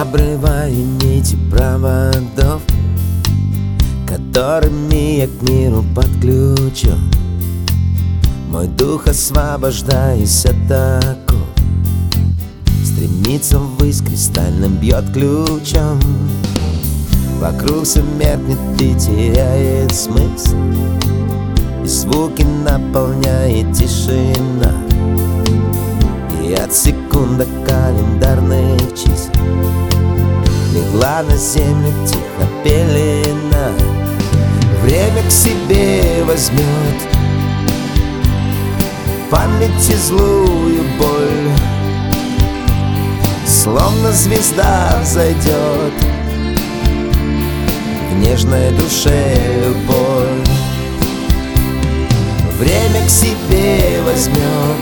обрываю нити проводов, которыми я к миру подключен. Мой дух, освобождаясь от оков, стремится ввысь, кристальным бьет ключом. Вокруг все меркнет и теряет смысл, и звуки наполняет тишина. И от секунды календарных чисел легла на землю тихо пелена. Время к себе возьмет в памяти злую боль, словно звезда взойдет в нежной душе любовь. Время к себе возьмет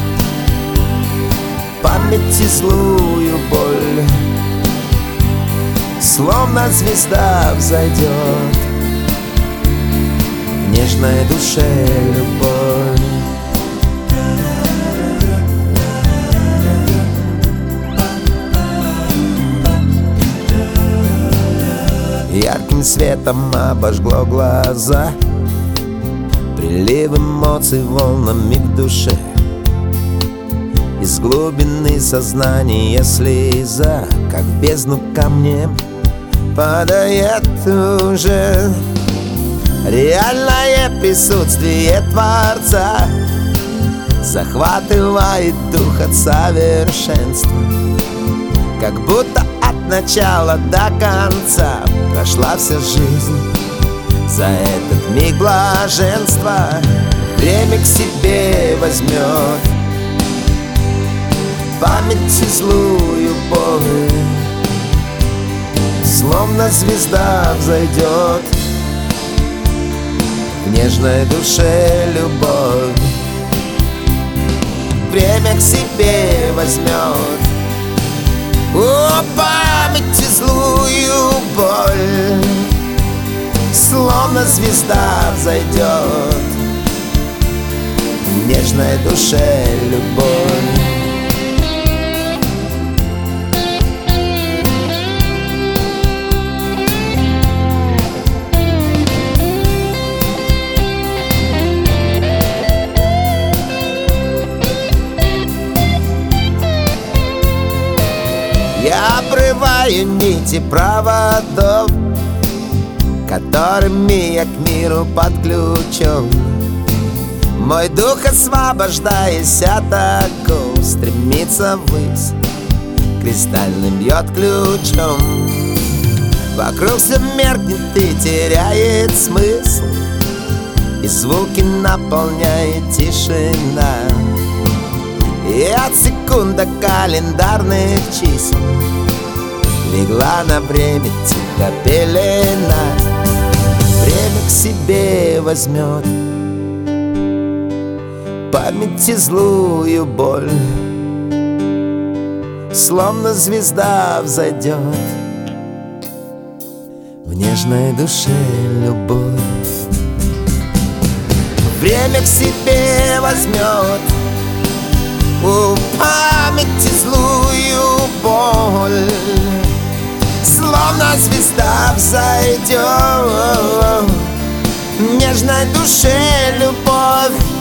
в памяти злую боль, словно звезда взойдет в нежной душе любовь. Ярким светом обожгло глаза, прилив эмоций волнами в душе. Из глубины сознания слеза, как в бездну камнем, падает уже. Реальное присутствие Творца захватывает дух от совершенства, как будто от начала до конца прошла вся жизнь за этот миг блаженства. Время к себе возьмет в памяти злую боль, словно звезда взойдет в нежной душе любовь. Время к себе возьмет в памяти злую боль, словно звезда взойдет в нежной душе любовь. Я обрываю нити проводов, которыми я к миру подключен. Мой дух, освобождаясь от оков, стремится ввысь, кристальным бьет ключом. Вокруг все меркнет и теряет смысл, и звуки наполняет тишина. И от секунды календарных чисел легла на время тихо пелена. Время к себе возьмет в памяти злую боль, словно звезда взойдет в нежной душе любовь. Время к себе возьмет в памяти злую боль, словно звезда взойдет в нежной душе любовь.